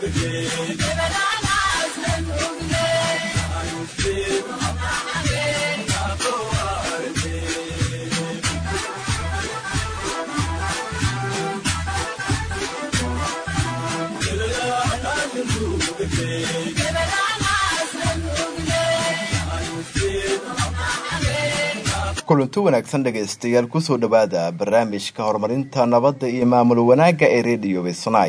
kulanti wanaagsan dhageystayaal ku soo dhawaada barnaamijka horumarinta nabadda iyo maamul wanaagga ee Radio Sonai.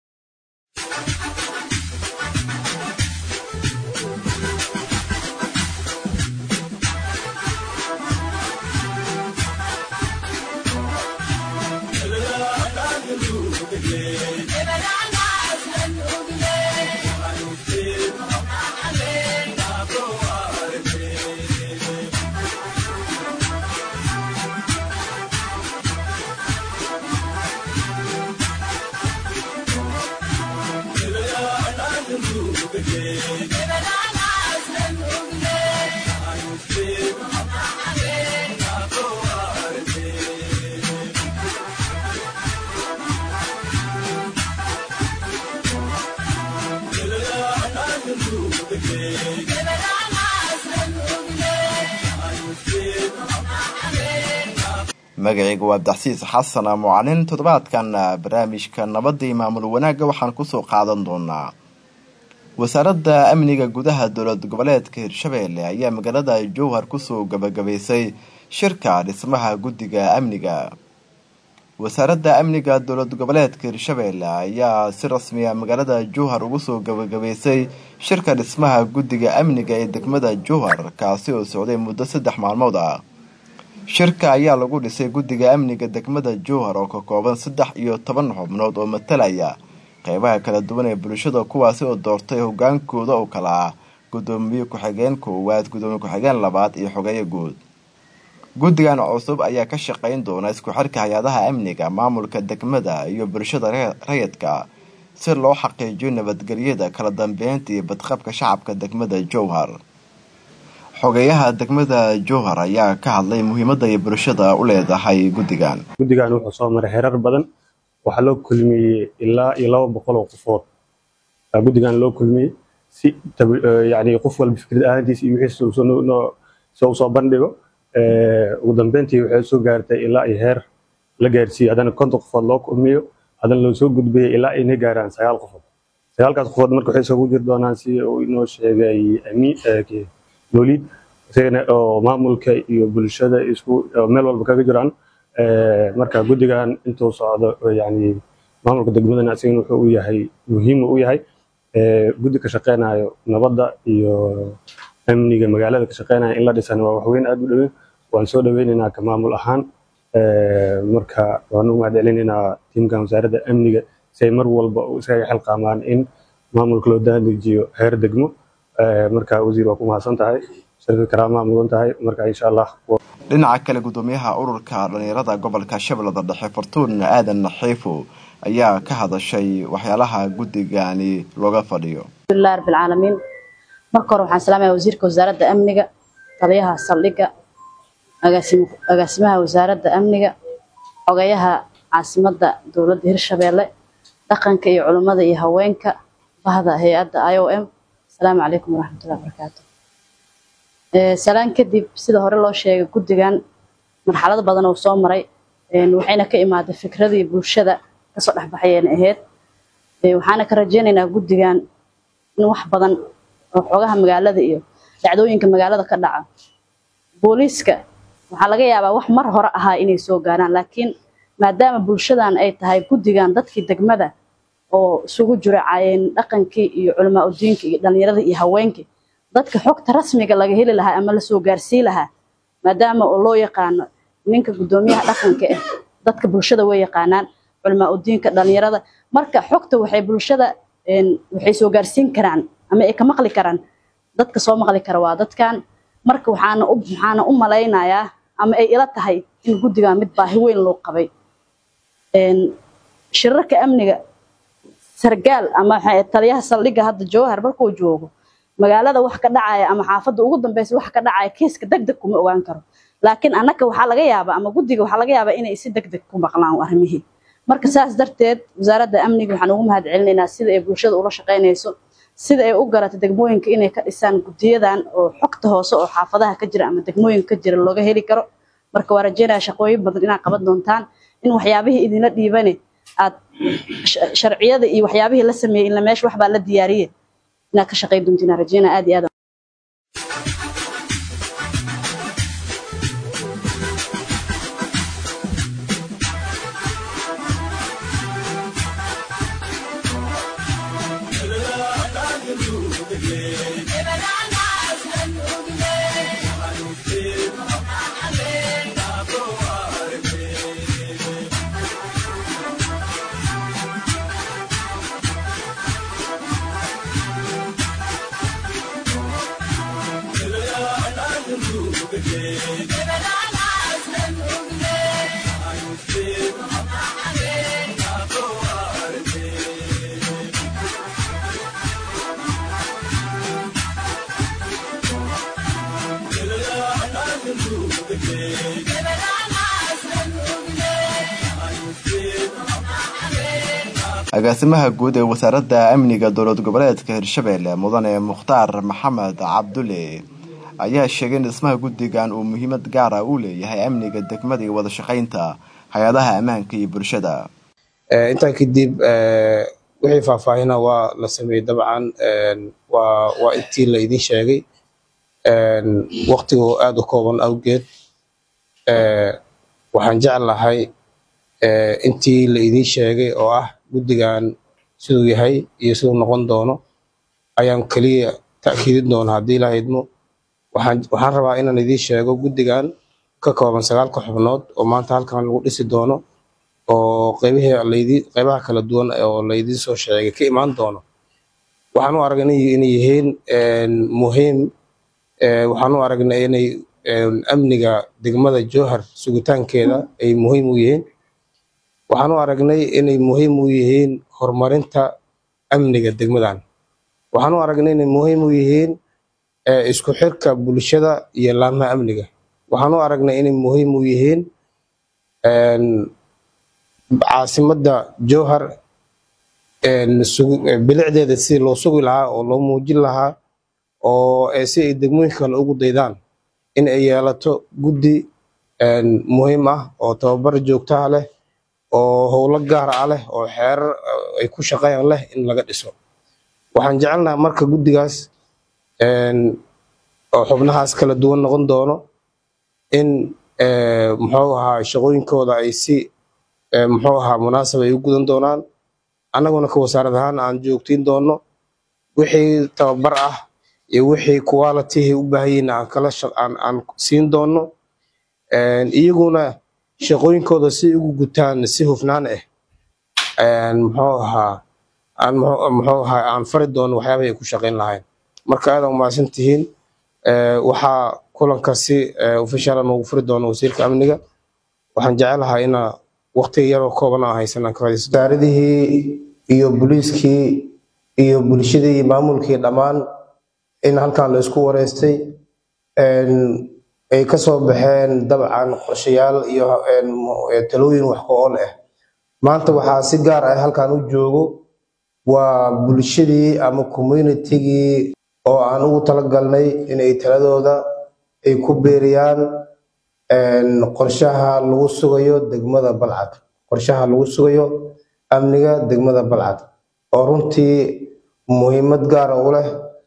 magacaygu waa Abdixsiis Xasan Mucalin. toddobaadkan barnaamijka nabadda iyo maamul wanaagga waxaan ku soo qaadan doonaa wasaaradda amniga gudaha dowlad goboleedka Hirshabelle ayaa magaalada Jowhar ku soo gabagabeysay shirka dhismaha guddiga amniga. wasaaradda amniga dowlad goboleedka Hirshabelle ayaa si rasmi ah magaalada Jowhar ugu soo gabagabeysay shirka dhismaha guddiga amniga ee degmada Jowhar kaasi oo socday muddo 3 maalmood ah. shirka ayaa lagu dhisay guddiga amniga degmada Jowhar oo ka kooban 13 xubnood oo matalaya qaybaha kala duwan ee bulshada kuwaasi oo doortay hogaankooda oo kala ah gudoomiye ku-xigeen koowaad, gudoomiye ku-xigeen labaad iyo xogeeye guud. guddigan cusub ayaa ka shaqeyn doona isku xirka hay'adaha amniga, maamulka degmada iyo bulshada rayidka si loo xaqiijiyo nabadgelyada, kala dambeynta iyo badqabka shacabka degmada Jowhar. xogeyaha degmada Jowhar ayaa ka hadlay muhiimadda ay bulshada u leedahay guddigan wuxuu soo maray heerar badan. waxa loo kulmiyay ilaa 200 qofood. guddigan loo kulmiyay si qof walba fikrad ahaantiisa iyo wixii soo bandhigo. ugu dambeyntii waxay soo gaartay ilaa heer la gaarsiiyay adana 50 qofood loo kulmiyo, adana loo soo gudbiyay ilaa inay gaaraan 9 qofood. 9kaas qofood marka waxay soo jiri doonaan si uu inoo sheegay Lolid oo maamulka iyo bulshada isku meel walba kaga jiraan. marka guddigan intuu socdo maamulka degmada Naasiin wuxuu u yahay muhiim u yahay guddi ka shaqeynayo nabadda iyo amniga magaalada ka shaqeynayo in la dhisano waa wax weyn aad u dhow. waan soo dhaweynaynaa ka maamul ahaan. marka waan u mahadcelinaynaa tiimka wasaaradda amniga si mar walba u isaga xilqaamaan in maamulka loo daadijiyo heer degmo. marka wasiir waa ku mahadsan tahay, shirka karaama mudan tahay. marka insha Allah dhinaca kale gudoomiyaha ururka dhalinyarada gobolka Shabeellada Dhexe Fartuun Aadan Naxiifo ayaa ka hadashay waxyaalaha guddigani looga fadhiyo. Alhamdulillah rabbil caalamiin. marka hore waxaan salaamayaa wasiirka wasaaradda amniga, taliyaha saldhigga, agaasimaha wasaaradda amniga, xogeyaha caasimadda dowladda Hirshabelle, dhaqanka iyo culimada iyo haweenka, bahda hay'adda IOM. السلام عليكم ورحمة الله وبركاته. سلام كدب سيده هore loo sheegay guddigan marxalad badan oo soo maray waxayna ka imaaday fikradii bulshada ka soo dhaxbaxayeen aheed. waxaana ka rajaynaynaa guddigan in wax badan oo xogaha magaalada iyo dhacdooyinka magaalada ka dhaca. booliiska waxa laga yaabaa wax mar hore ahaa inay soo gaaraan, laakiin maadaama bulshadan ay tahay guddigan dadkii degmada oo isugu jira dhaqankii iyo culimaa diinka iyo dhalinyarada iyo haweenkii dadka xogta rasmiga laga heli lahaa ama la soo gaarsiin lahaa, maadaama oo loo yaqaano ninka gudoomiyaha dhaqanka ah dadka bulshada way yaqaanaan culimaa diinka dhalinyarada. marka xogta waxay bulshada waxay soo gaarsiin karaan ama ay ka maqli karaan dadka soo maqli kara waa dadkan. marka waxaana u malaynayaa ama ay ila tahay in guddigan mid baahi weyn loo qabay. shirarka amniga sargaal ama taliyaha saldhigga hadda Jowhar markuu joogo magaalada wax ka dhacaya ama xaafadda ugu dambeysay wax ka dhacaya kiiska degdeg kuma ogaan karo, laakiin annaka waxa laga yaabaa ama guddiga waxa laga yaabaa inay si degdeg ku maqlaan arrimihii. marka saas darteed wasaaradda amniga waxaan ugu mahadcelinaynaa sida ay bulshada ula shaqaynayso sida ay u garatay degmooyinka inay ka dhisaan guddiyadan oo xogta hoose oo xaafadaha ka jira ama degmooyinka ka jira looga heli karo marka waa rajaynayaa shaqooyin badan inaad qaban doontaan in waxyaabihii idinla dhiibane aad sharciyada iyo waxyaabihii la sameeyey in la meesha waxbaa la diyaariyey inaad ka shaqayn doontiin rajaynaa aad iyo aad agaasimaha guud ee wasaaradda amniga dowlad goboleedka Hirshabelle mudane Mukhtaar Maxamed Cabdulle ayaa sheegay in dhismaha guddigan uu muhiimad gaar ah u leeyahay amniga degmada iyo wada shaqaynta hay'adaha ammaanka iyo bulshada. inta kadib wixii faahfaahina waa la sameeyay dabcan waa intii la idin sheegay waqtigu aad u kooban awgeed waxaan jeclahay intii la idin sheegay oo ah guddigan siduu yahay iyo siduu noqon doono ayaan kaliya ta'kiidin doonaa haddii la idmo waxaan rabaa inaan idin sheego guddigan ka kooban 9 xubnood oo maanta halkan lagu dhisi doono oo qaybaha kala duwan oo la idin soo sheegay ka imaan doono waxaan u aragnay inay yihiin muhiim waxaan u aragnay inay amniga degmada Jowhar sugitaankeeda ay muhiim u yihiin waxaan u aragnay inay muhiim u yihiin horumarinta amniga degmadan waxaan u aragnay inay muhiim u yihiin isku xirka bulshada iyo laamaha amniga waxaan u aragnay inay muhiim u yihiin caasimadda Jowhar bilicdeeda si loo sugi lahaa oo loo muujin lahaa oo si ay degmooyinka kale ugu daydaan in ay yeelato guddi muhiim ah oo tababar joogto ah leh oo howlo gaar ah leh oo xeerar ay ku shaqeeyaan leh in laga dhiso waxaan jecelnahay marka guddigaas oo xubnahaas kala duwan noqon doono in muxuu ahaa shaqooyinkooda ay si muxuu ahaa munaasab ay u gudan doonaan annaguna ka wasaarad ahaan aan joogtiin doono wixii tababar ah iyo wixii quality u baahan aan siin doono iyaguna shaqooyinkooda si ugu gutaan si hufnaan muxuu ahaa aan fari doono waxyaabaha ay ku shaqayn lahayn marka aad u mahadsantihiin waxaa kulankaasi official noogu furi doono wasiirka amniga waxaan jecelahay in waqti yar oo kooban ah haysanaan ka faa'iideysto wasaaradihii iyo booliiskii iyo bulshadii maamulkii dhammaan in halkan la isku wareystay ay ka soo baxeen dabcan qorshayaal iyo talooyin wax ku ool ah maanta waxaa si gaar ah halkan u joogo waa bulshadii ama community-gii oo aan ugu talagalnay inay taladooda ay ku beeriyaan qorshaha lagu sugayo degmada Balcad qorshaha lagu sugayo amniga degmada Balcad oo runtii muhiimad gaar ah u leh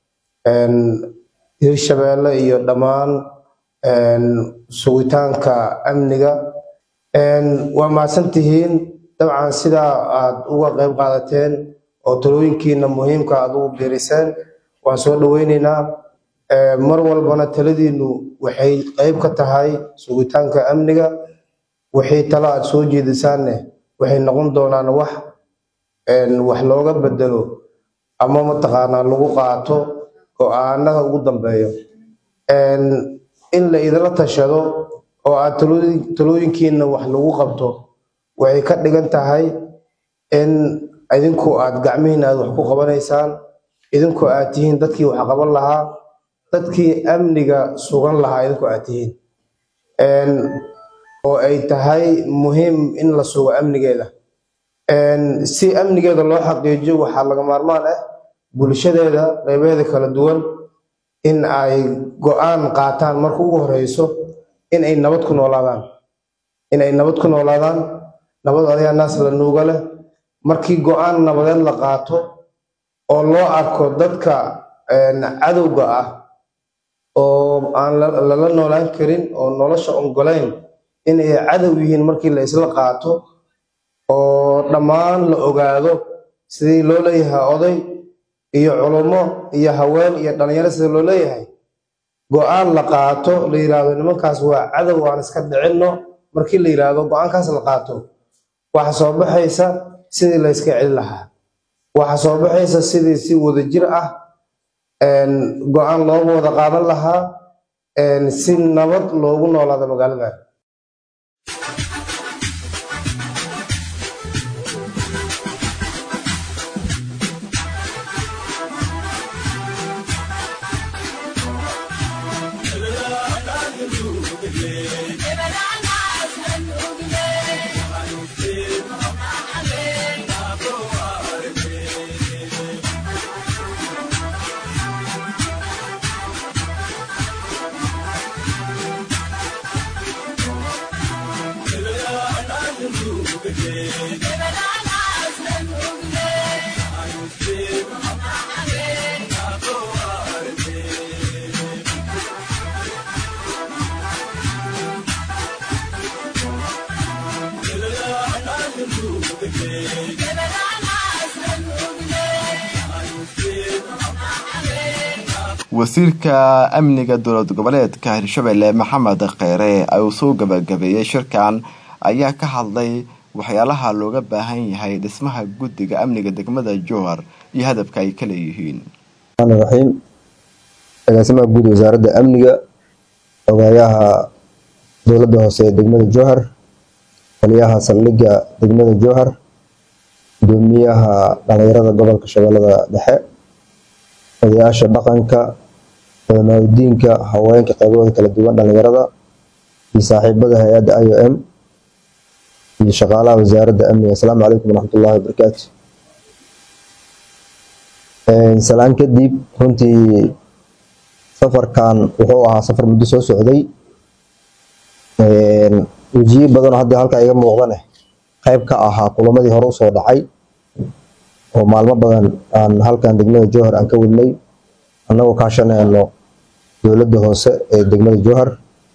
Hirshabelle iyo dhammaan sugitaanka amniga waa mahadsantihiin dabcan sida aad uga qayb qaadateen oo talooyinkiina muhiimka aad ugu beeriseen waan soo dhaweynaynaa mar walbana taladiinu waxay qayb ka tahay sugitaanka amniga waxay talo aad soo jeedisaanne waxay noqon doonaan wax looga bedelo ama mataqaanaa lagu qaato go'aanada ugu dambeeyo in la idila tashado oo aad talooyinkiina wax lagu qabto waxay ka dhigan tahay in idinku aad gacmihiina aad wax ku qabanaysaan idinku aad tihiin dadkii wax qaban lahaa dadkii amniga sugan lahaa idinku aad tihiin oo ay tahay muhiim in la sugo amnigeeda si amnigeeda loo xaqiijiyo waxaa laga maarmaan ah bulshadeeda qaybaheeda kala duwan in ay go'aan qaataan marka ugu horeyso in ay nabad ku noolaadaan nabad ayaa naas la nuuga leh markii go'aan nabadeed la qaato oo loo arko dadka cadowga ah oo aan lala noolaan karin oo nolosha ongolayn inay cadow yihiin markii la isla qaato oo dhammaan la ogaado sidii loo leeyahay oday iyo culummo iyo haween iyo dhalinyaro sida loo leeyahay go'aan la qaato la yiraahdo nimankaas waa cadow aan iska dhicinno markii la yiraahdo go'aankaas la qaato waxa soo baxaysa sidii la iska celin lahaa waxa soo baxaysa sidii si wadajir ah go'aan loogu wada qaadan lahaa si nabad loogu noolaado magaalada wasiirka amniga dowlad goboleedka Hirshabelle Maxamed Kheyre ayuu soo gabagabeeyay shirkan ayaa ka hadlay waxyaalaha looga baahan yahay dhismaha guddiga amniga degmada Jowhar iyo hadafka ay kala yihiin. Raxiim agaasimaha guud wasaaradda amniga ogayaha dowladda hoose degmada Jowhar taliyaha saldhigga degmada Jowhar gudoomiyaha dhalinyarada gobolka Shabeellada Dhexe odayaasha dhaqanka diinka haweenka qaybahooda kala duwan dhalinyarada iyo saaxiibada hay'adda IOM iyo shaqaalaha wasaaradda amniga. Assalaamu calaykum waraxmatullaahi wabarakaatuh. Salaan kadib runtii safarkan wuxuu ahaa safar muddo soo socday wajiyo badan oo hadda halka iga muuqdane qayb ka ahaa kulamadii hore u soo dhacay oo maalmo badan aan halkan degmada Jowhar aan ka wadnay annagoo kaashanayno dowladda hoose ee degmada Jowhar.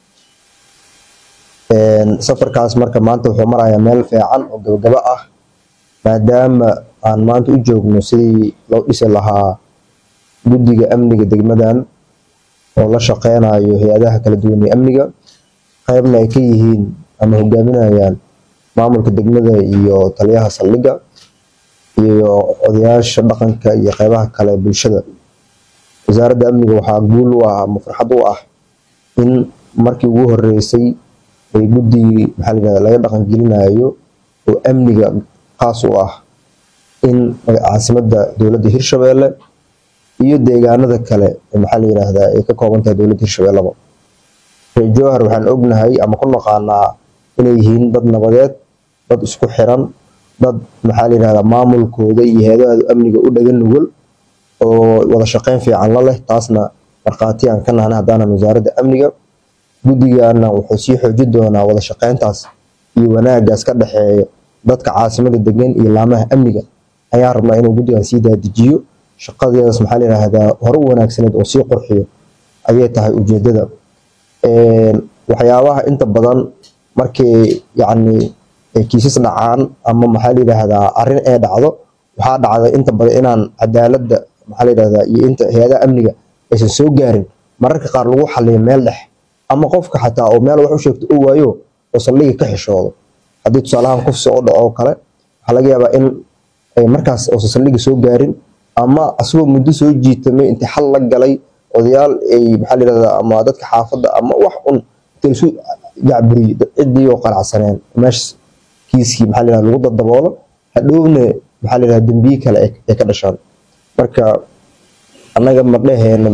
Safarkaas marka maanta wuxuu marayaa meel fiican oo gabagaba ah maadaama aan maanta u joogno sidii loo dhisi lahaa guddiga amniga degmadan oo la shaqeynayo hay'adaha kala duwan ee amniga qaybna ay ka yihiin ama hogaaminayaan maamulka degmada iyo taliyaha saldhigga iyo odayaasha dhaqanka iyo qaybaha kale ee bulshada. wasaaradda amniga waxaa guul u ah ama farxad u ah in markii ugu horeysay ay guddigii laga dhaqan gelinayo oo amniga qaas u ah in caasimadda dowladda Hirshabelle iyo deegaanada kale ay ka kooban tahay dowladda Hirshabelle. reer Jowhar waxaan ognahay ama ku naqaanaa inay yihiin dad nabadeed, dad isku xiran, dad maamulkooda iyo hay'adaha amniga u dhagan nugul oo wada shaqeyn fiican la leh. taasna marqaati aan ka nahnay haddana wasaaradda amniga. guddigana wuxuu sii xoojin doonaa wada shaqeyntaas iyo wanaagaas ka dhaxeeya dadka caasimadda degan iyo laamaha amniga. ayaa rabnaa inuu guddigan sii daadijiyo shaqadeedas hore u wanaagsaneed oo sii qurxiyo ayay tahay ujeedada. waxyaabaha inta badan markii kiisas dhacaan ama arrin ay dhacdo waxaa dhacda inta badan inaan cadaaladda iyo inta hay'adaha amniga aysan soo gaarin mararka qaar lagu xaliyo meel dhex ama qofka xataa oo meel wax u sheegto oo waayo oo saldhigga ka xishoodo. haddii tusaalahan kufsi oo dhaco kale waxaa laga yaabaa in markaas uusan saldhigga soo gaarin ama asagoo muddo soo jiitamay intii xal la galay odayaal ay ama dadka xaafadda ama wax un isu jacburiyo ciddii oo qanacsaneen meesha kiiskii lagu daboolo hadhowna dambiye kale ay ka dhashaan. marka annaga ma dhaheena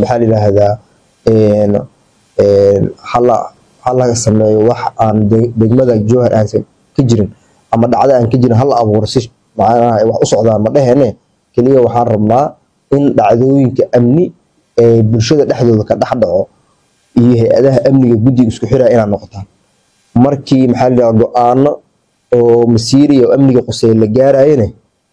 hala sameeyo wax aan degmada Jowhar aan ka jirin ama dhacdo aan ka jirin hala abuuro si macnaha ay wax u socdaan ma dhehene keliya waxaan rabnaa in dhacdooyinka amni ee bulshada dhexdooda ka dhex dhaco iyo hay-adaha amniga guddiga isku xiraya inaad noqotaan markii maxaa la yidhahdaa go-aano oo masiiri oo amniga quseey la gaarayane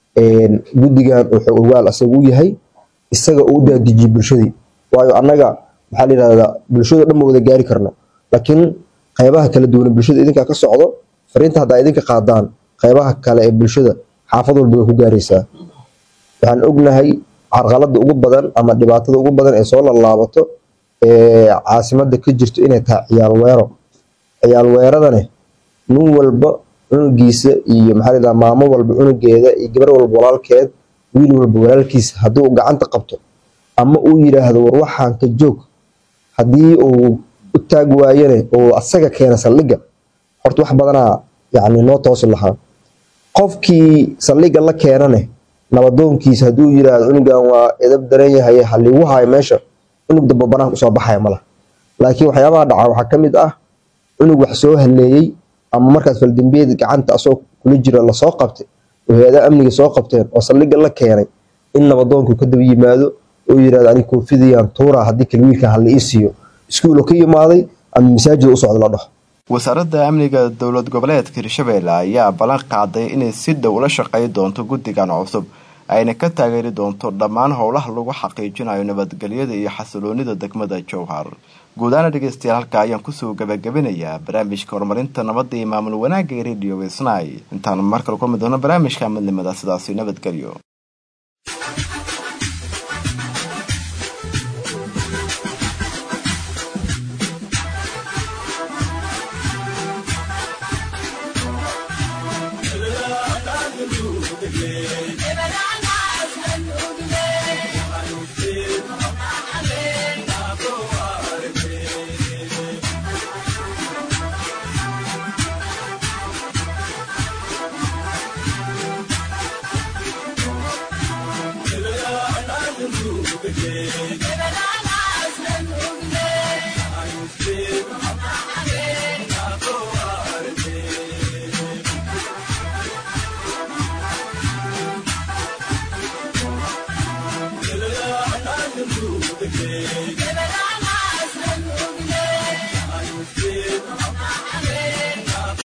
guddigan wuxuu ogaal asaga u yahay isaga uu daadijiyay bulshadii waayo annaga maxaa la yidhahdaa bulshada dhan ma wada gaari karno laakiin qaybaha kala duwan bulshada idinkaa ka socdo fariinta haddaa idinka qaadaan qaybaha kale ee bulshada xaafad walba way ku gaaraysaa waxaan ognahay carqalada ugu badan ama dhibaatada ugu badan ee soo laalaabato ee caasimada ka jirto inay tahay ciyaal weeradane nin walba cunugiisa iyo maxaa la yidhahdaa maamo walba cunugeeda iyo gabar walba walaalkeed wiil walba walaalkiisa haddii uu gacanta qabto ama uu yidhaahdo war waxaan ka joog haddii uu u taag waayane oo asaga keena saldhigga horta wax badanaa yacni noo toosi lahaa qofkii saldhigga la keenane nabadoonkiisa hadduu yidhaahdo cunugan waa edab daran yahay haligu hayo meesha cunug damba banaanka usoo baxaya mala laakiin waxyaabaha dhaca waxaa ka mid ah cunug wax soo haleeyey ama markaas faldambiyeed gacanta asoo kula jira lasoo qabtay oo hay-adaha amniga soo qabteen oo saldhigga la keenay in nabadoonku ka daba yimaado oo yidhahdo aniga koofidayaan tuuraa haddii kale wiilkan hala ii siiyo iskuulo ka yimaaday ama masaajida u socda la dhaho wasaaradda amniga dowlad goboleedka hirshabeelle ayaa ballan qaaday inay si dhow ula shaqey doonto guddigan cusub ayna ka taageeri doonto dhammaan howlaha lagu xaqiijinayo nabadgelyada iyo xasiloonida degmada jowhar guud ahaan dhegeystayaal halka ayaan kusoo gabagabinayaa barnaamijka horumarinta nabadda iyo maamul wanaagga ee radio Isnay intaan markale kulmi doono barnaamijka midnimada sidaasi nabadgelyo Yeah.